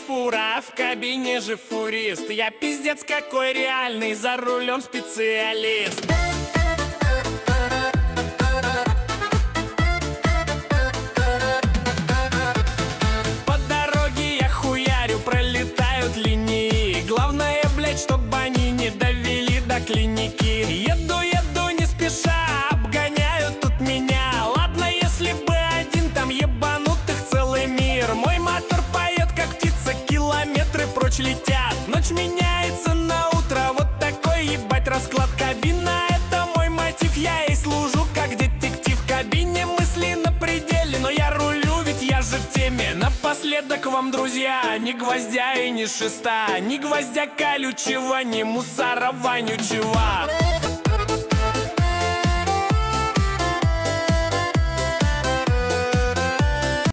фура, в кабине же фурист. Я пиздец какой реальный, за рулем специалист. По дороге я хуярю, пролетают линии. Главное, блять, чтоб они не довели до клиники. Еду, не спеша, обгоняют тут меня. Ладно, если бы один, там ебанутых целый мир. Мой мотор поет, как птица, километры прочь летят. Ночь меняется на утро, вот такой ебать расклад. Кабина — это мой мотив, я и служу как детектив. В кабине мысли на пределе, но я рулю, ведь я же в теме. Напоследок вам, друзья, ни гвоздя и ни шеста, ни гвоздя колючего, ни мусора вонючего.